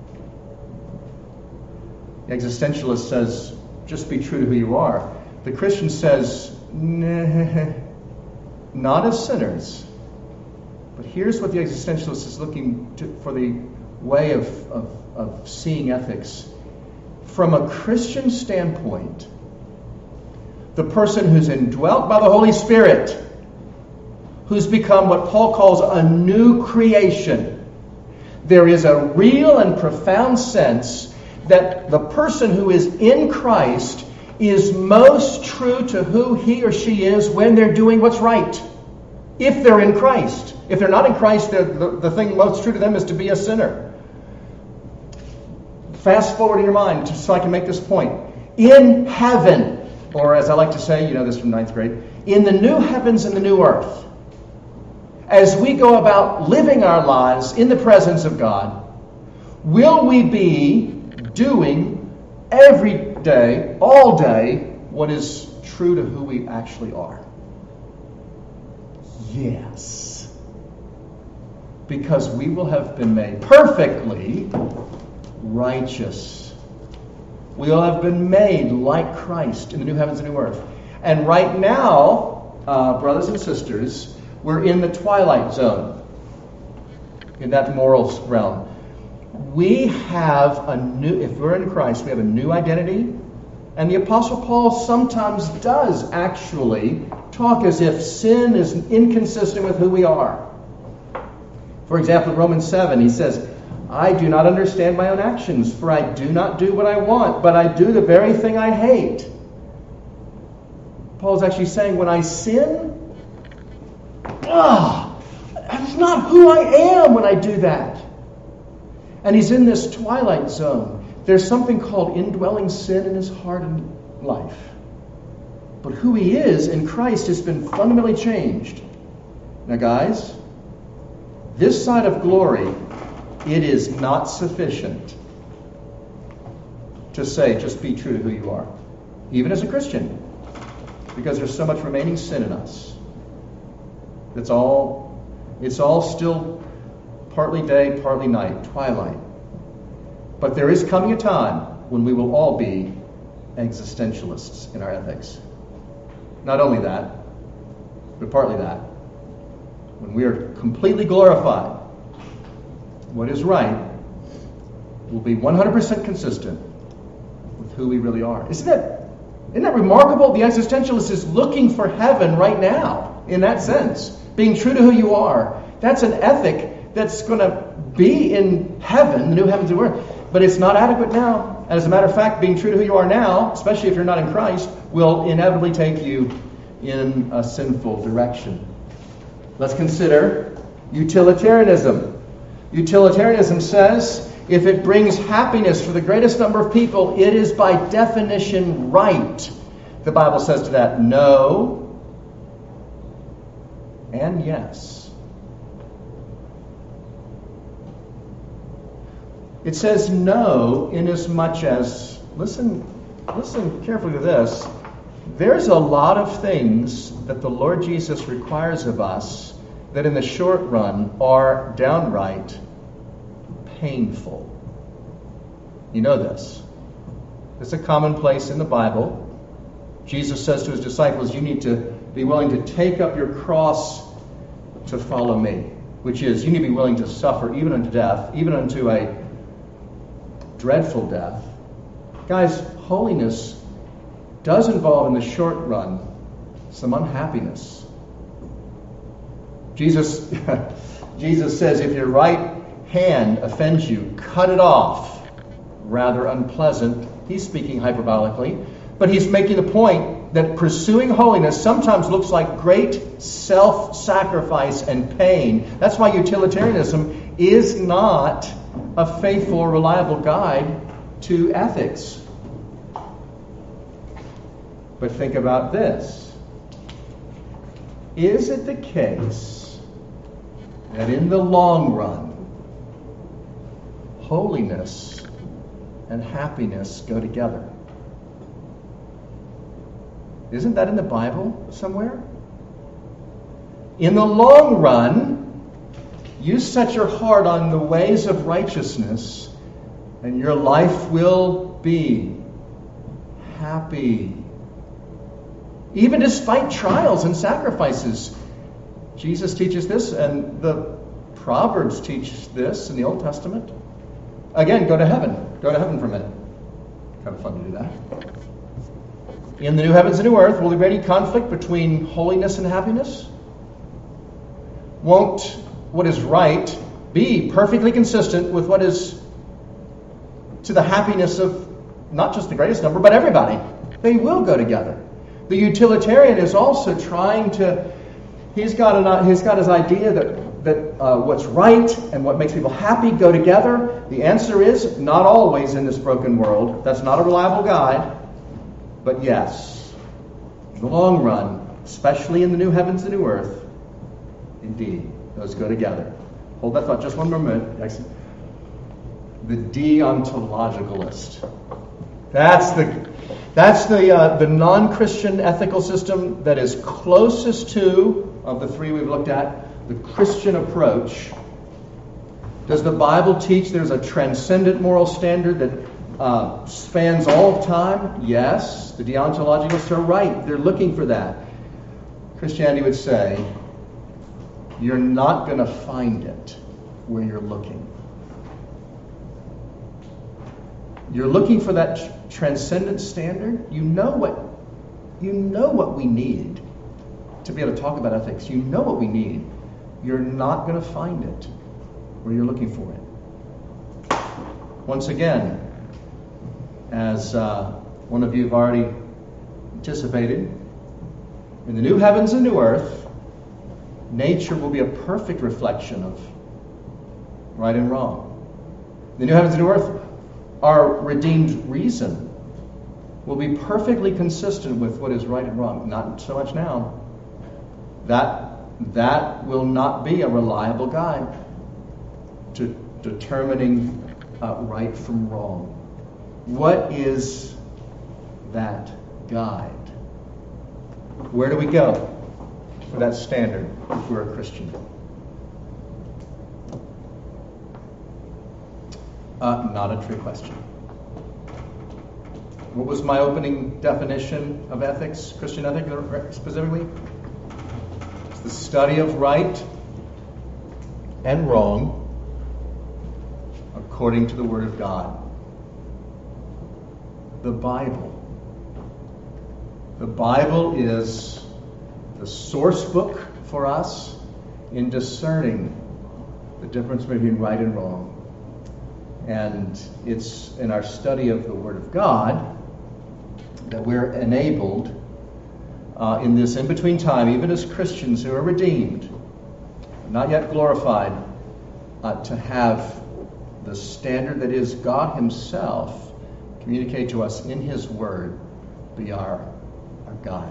The existentialist says, just be true to who you are. The Christian says, nah, not as sinners. But here's what the existentialist is looking to, for the way of, of, of seeing ethics. From a Christian standpoint, the person who's indwelt by the Holy Spirit, who's become what Paul calls a new creation, there is a real and profound sense that the person who is in Christ is most true to who he or she is when they're doing what's right. If they're in Christ. If they're not in Christ, the, the thing most true to them is to be a sinner. Fast forward in your mind so I can make this point. In heaven, or as I like to say, you know this from ninth grade, in the new heavens and the new earth, as we go about living our lives in the presence of God, will we be doing every day, all day, what is true to who we actually are? Yes. Because we will have been made perfectly righteous. We will have been made like Christ in the new heavens and new earth. And right now, uh, brothers and sisters, we're in the twilight zone, in that moral realm. We have a new, if we're in Christ, we have a new identity. And the Apostle Paul sometimes does actually talk as if sin is inconsistent with who we are. For example, in Romans seven, he says, I do not understand my own actions, for I do not do what I want, but I do the very thing I hate. Paul's actually saying, when I sin, ah, that's not who I am when I do that. And he's in this twilight zone. There's something called indwelling sin in his heart and life. But who he is in Christ has been fundamentally changed. Now, guys, this side of glory, it is not sufficient to say, just be true to who you are, even as a Christian, because there's so much remaining sin in us. It's all, it's all still partly day, partly night, twilight. But there is coming a time when we will all be existentialists in our ethics. Not only that, but partly that. When we are completely glorified, what is right will be one hundred percent consistent with who we really are. Isn't that, isn't that remarkable? The existentialist is looking for heaven right now, in that sense. being true to who you are. That's an ethic that's going to be in heaven, the new heavens and earth. But it's not adequate now. And as a matter of fact, being true to who you are now, especially if you're not in Christ, will inevitably take you in a sinful direction. Let's consider utilitarianism. Utilitarianism says if it brings happiness for the greatest number of people, it is by definition right. The Bible says to that, no and yes. It says no inasmuch as, listen, listen carefully to this, there's a lot of things that the Lord Jesus requires of us that in the short run are downright painful. You know this. It's a commonplace in the Bible. Jesus says to his disciples, you need to be willing to take up your cross to follow me, which is you need to be willing to suffer even unto death, even unto a dreadful death. Guys, holiness does involve in the short run some unhappiness. Jesus, Jesus says if your right hand offends you, cut it off. Rather unpleasant. He's speaking hyperbolically, but he's making the point that pursuing holiness sometimes looks like great self-sacrifice and pain. That's why utilitarianism is not a faithful or reliable guide to ethics. But think about this. Is it the case that in the long run, holiness and happiness go together? Isn't that in the Bible somewhere? In the long run, you set your heart on the ways of righteousness, and your life will be happy. Even despite trials and sacrifices. Jesus teaches this, and the Proverbs teach this in the Old Testament. Again, go to heaven. Go to heaven for a minute. Kind of fun to do that. In the new heavens and new earth, will there be any conflict between holiness and happiness? Won't what is right be perfectly consistent with what is to the happiness of not just the greatest number, but everybody? They will go together. The utilitarian is also trying to, he's got an, he's got his idea that, that uh, what's right and what makes people happy go together. The answer is not always in this broken world. That's not a reliable guide. But yes, in the long run, especially in the new heavens and new earth, indeed, those go together. Hold that thought just one more minute. The deontologicalist. That's the that's the uh, the non-Christian ethical system that is closest to, of the three we've looked at, the Christian approach. Does the Bible teach there's a transcendent moral standard that uh, spans all of time? Yes. The deontologists are right. They're looking for that. Christianity would say, you're not going to find it where you're looking. You're looking for that tr- transcendent standard. You know what you know what we need to be able to talk about ethics. You know what we need. You're not going to find it where you're looking for it. Once again, as uh, one of you have already anticipated, in the new heavens and new earth, nature will be a perfect reflection of right and wrong. The new heavens and new earth, our redeemed reason will be perfectly consistent with what is right and wrong. Not so much now. That that will not be a reliable guide to determining uh, right from wrong. What is that guide? Where do we go for that standard if we're a Christian? Uh, not a true question. What was my opening definition of ethics, Christian ethics specifically? It's the study of right and wrong according to the Word of God. The Bible. The Bible is the source book for us. in discerning the difference between right and wrong. And it's in our study of the Word of God that we're enabled uh, in this in-between time, even as Christians who are redeemed, not yet glorified, uh, to have the standard that is God Himself communicate to us in His Word be our, our guide.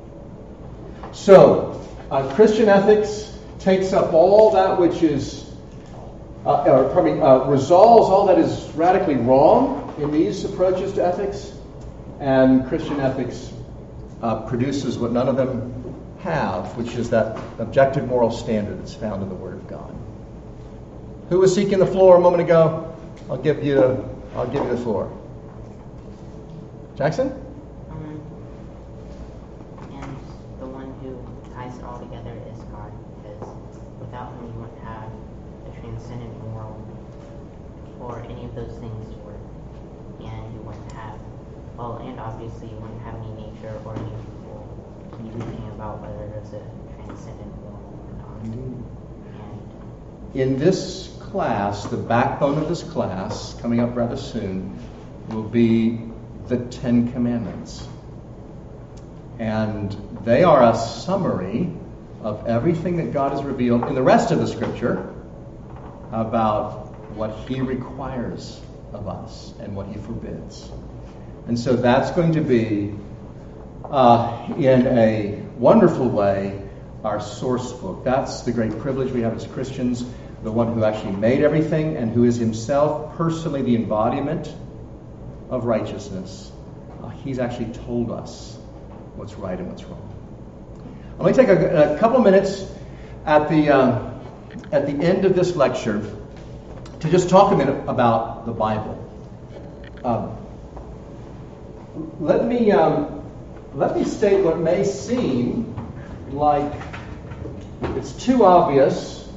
So, uh, Christian ethics takes up all that which is, uh, or pardon me, uh, resolves all that is radically wrong in these approaches to ethics, and Christian ethics uh, produces what none of them have, which is that objective moral standard that's found in the Word of God. Who was seeking the floor a moment ago? I'll give you, I'll give you the floor. Jackson? Um, and the one who ties it all together is God, because without Him you wouldn't have a transcendent moral or any of those things to work, and you wouldn't have, well, and obviously you wouldn't have any nature or any people thinking about whether there's a transcendent moral or not. Indeed. And In this class, the backbone of this class, coming up rather soon, will be the Ten Commandments. And they are a summary of everything that God has revealed in the rest of the Scripture about what He requires of us and what He forbids. And so that's going to be, uh, in a wonderful way, our source book. That's the great privilege we have as Christians, the one who actually made everything and who is Himself personally the embodiment of righteousness. Uh, he's actually told us what's right and what's wrong. Let me take a, a couple of minutes at the uh, at the end of this lecture to just talk a minute about the Bible. Um, let me um, let me state what may seem like it's too obvious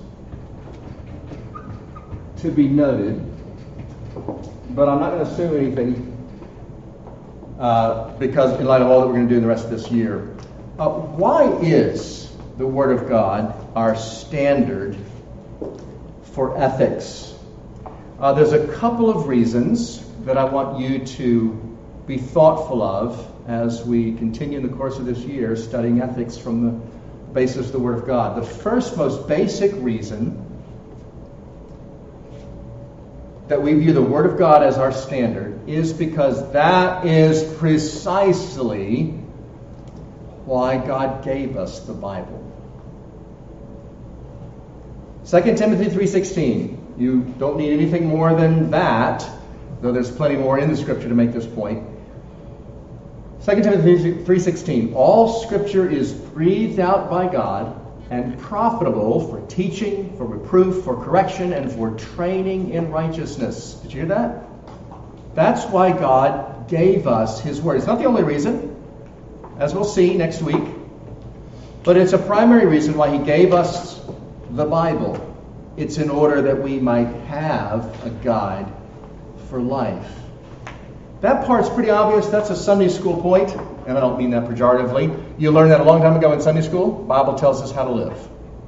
to be noted, but I'm not going to assume anything uh, because in light of all that we're going to do in the rest of this year. Uh, why is the Word of God our standard for ethics? Uh, there's a couple of reasons that I want you to be thoughtful of as we continue in the course of this year studying ethics from the basis of the Word of God. The first, most basic reason that we view the Word of God as our standard is because that is precisely why God gave us the Bible. Second Timothy three sixteen. You don't need anything more than that, though there's plenty more in the Scripture to make this point. Second Timothy three sixteen. All Scripture is breathed out by God and profitable for teaching, for reproof, for correction, and for training in righteousness. Did you hear that? That's why God gave us His Word. It's not the only reason, as we'll see next week, but it's a primary reason why He gave us the Bible. It's in order that we might have a guide for life. That part's pretty obvious. That's a Sunday school point, and I don't mean that pejoratively. You learned that a long time ago in Sunday school. The Bible tells us how to live.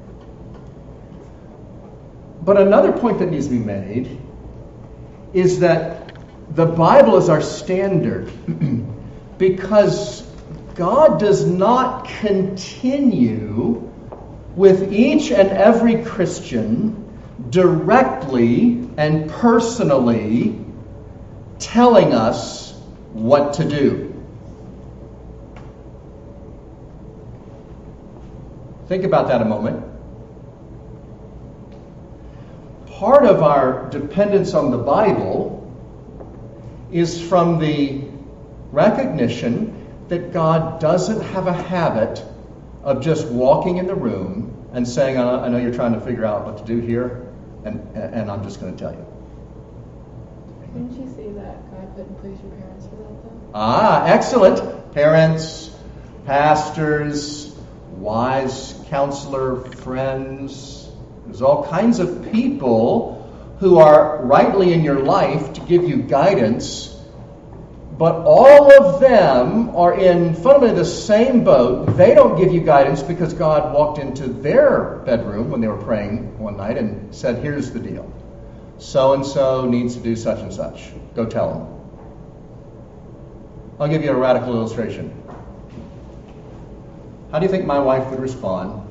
But another point that needs to be made is that the Bible is our standard because God does not continue with each and every Christian directly and personally telling us what to do. Think about that a moment. Part of our dependence on the Bible is from the recognition that God doesn't have a habit of just walking in the room and saying, I know you're trying to figure out what to do here, and, and I'm just going to tell you. Didn't you say that God put in place your parents for that, though? Ah, excellent. Parents, pastors, wise counselor, friends. There's all kinds of people who are rightly in your life to give you guidance But all of them are in fundamentally the same boat. They don't give you guidance because God walked into their bedroom when they were praying one night and said, here's the deal. So-and-so needs to do such and such. Go tell them. I'll give you a radical illustration. How do you think my wife would respond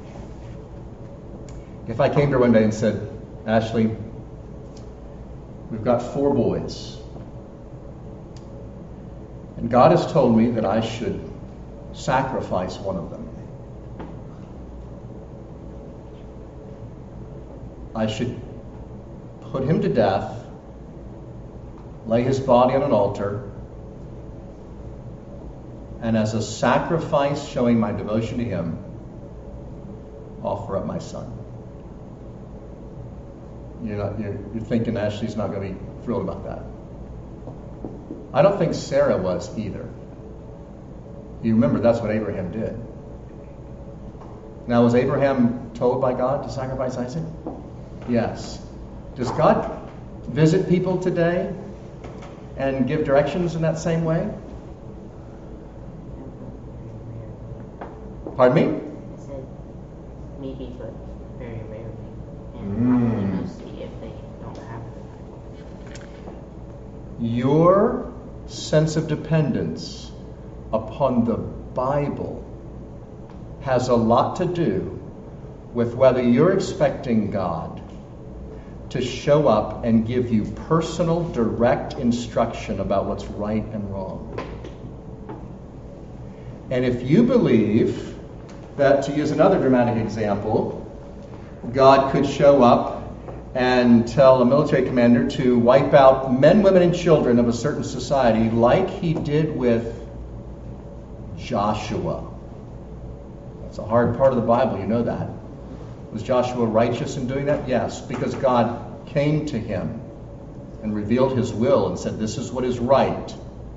if I came to her one day and said, Ashley, we've got four boys. And God has told me that I should sacrifice one of them. I should put him to death, lay his body on an altar, and as a sacrifice showing my devotion to him, offer up my son. You're not, you're, you're thinking Ashley's not going to be thrilled about that. I don't think Sarah was either. You remember that's what Abraham did. Now, was Abraham told by God to sacrifice Isaac? Yes. Does God visit people today and give directions in that same way? Pardon me? I said maybe, but very rarely. And Mm. probably mostly if they don't have it. Your sense of dependence upon the Bible has a lot to do with whether you're expecting God to show up and give you personal, direct instruction about what's right and wrong. And if you believe that, to use another dramatic example, God could show up and tell a military commander to wipe out men, women, and children of a certain society like he did with Joshua. That's a hard part of the Bible, you know that. Was Joshua righteous in doing that? Yes, because God came to him and revealed his will and said, this is what is right.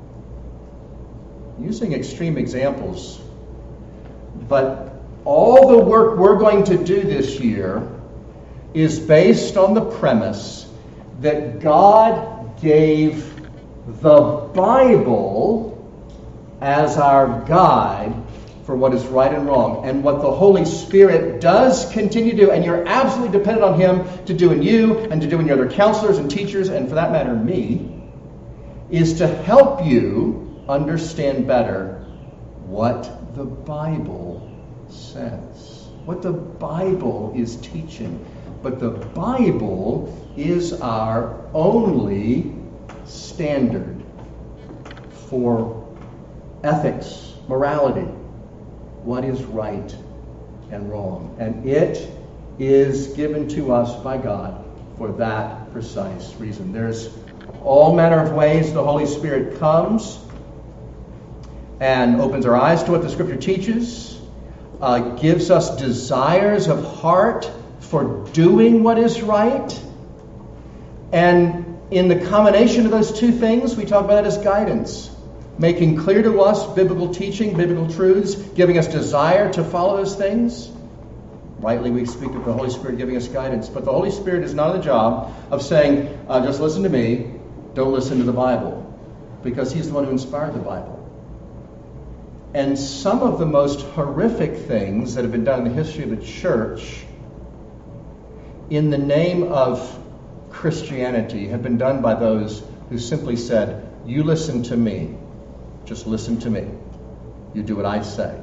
Using extreme examples, but all the work we're going to do this year is based on the premise that God gave the Bible as our guide for what is right and wrong. And what the Holy Spirit does continue to do, and you're absolutely dependent on Him to do in you and to do in your other counselors and teachers, and for that matter, me, is to help you understand better what the Bible says, what the Bible is teaching. But the Bible is our only standard for ethics, morality, what is right and wrong. And it is given to us by God for that precise reason. There's all manner of ways the Holy Spirit comes and opens our eyes to what the Scripture teaches, uh, gives us desires of heart for doing what is right. And in the combination of those two things, we talk about it as guidance. Making clear to us biblical teaching, biblical truths, giving us desire to follow those things. Rightly, we speak of the Holy Spirit giving us guidance. But the Holy Spirit is not on the job of saying, uh, just listen to me, don't listen to the Bible. Because He's the one who inspired the Bible. And some of the most horrific things that have been done in the history of the church in the name of Christianity have been done by those who simply said, you listen to me. Just listen to me. You do what I say.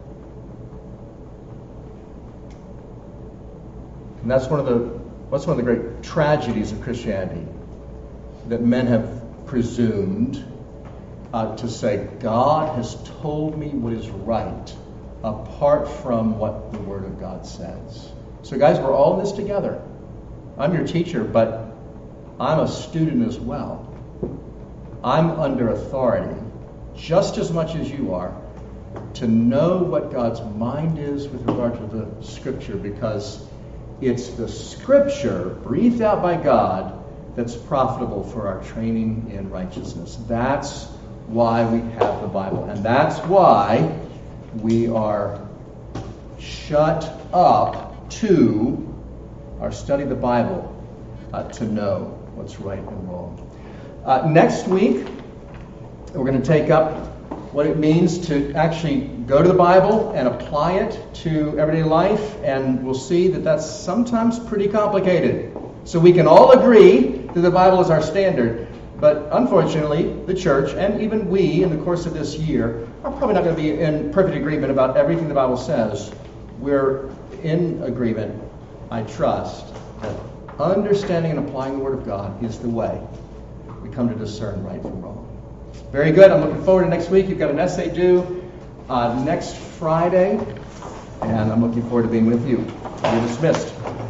And that's one of the that's one of the great tragedies of Christianity, that men have presumed uh, to say, God has told me what is right, apart from what the Word of God says. So guys, we're all in this together. I'm your teacher, but I'm a student as well. I'm under authority, just as much as you are, to know what God's mind is with regard to the Scripture, because it's the Scripture breathed out by God that's profitable for our training in righteousness. That's why we have the Bible. And that's why we are shut up to our study of the Bible uh, to know what's right and wrong. Uh, next week, We're going to take up what it means to actually go to the Bible and apply it to everyday life, and we'll see that that's sometimes pretty complicated. So we can all agree that the Bible is our standard, but unfortunately, the church, and even we in the course of this year, are probably not going to be in perfect agreement about everything the Bible says. We're in agreement, I trust, that understanding and applying the Word of God is the way we come to discern right from wrong. Very good. I'm looking forward to next week. You've got an essay due uh, next Friday, and I'm looking forward to being with you. You're dismissed.